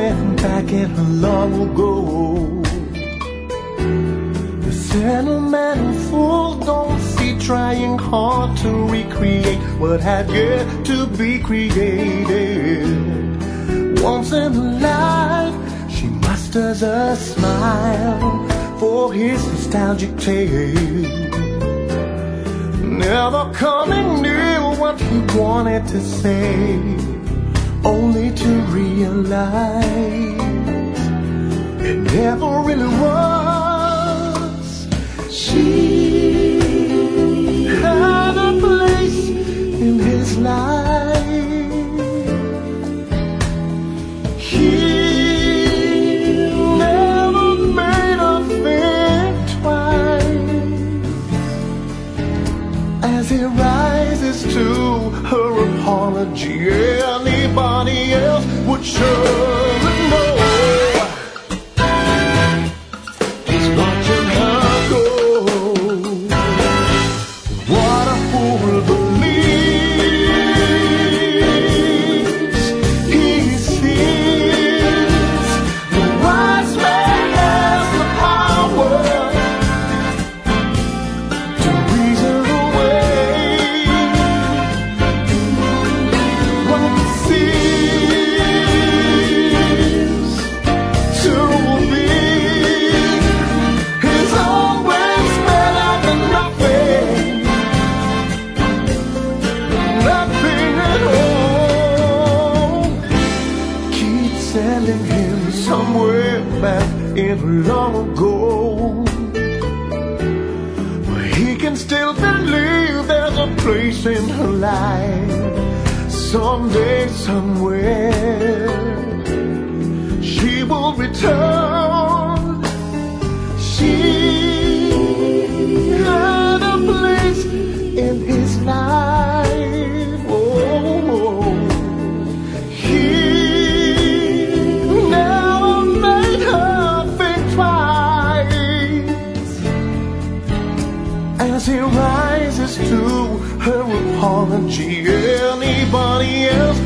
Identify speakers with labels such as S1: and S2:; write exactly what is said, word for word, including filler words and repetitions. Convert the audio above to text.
S1: went back in long ago. The sentimental fool don't see trying hard to recreate what had yet to be created. Once in a life, she musters a smile for his nostalgic tale, never coming near what he wanted to say, only to realize it never really was. She had a place in his life. He never made her think twice. As he rises to her apology, anybody else would surely know he's watching her go. What a fool believes he sees. The wise man has the power to reason away what he sees to be is always better than nothing, nothing at all. Keep sending him somewhere back in long ago, where he can still believe there's a place in her life. Someday, somewhere, she will return. She had a place in his life. Oh, he never made her think twice. As he rises to her apology, anybody else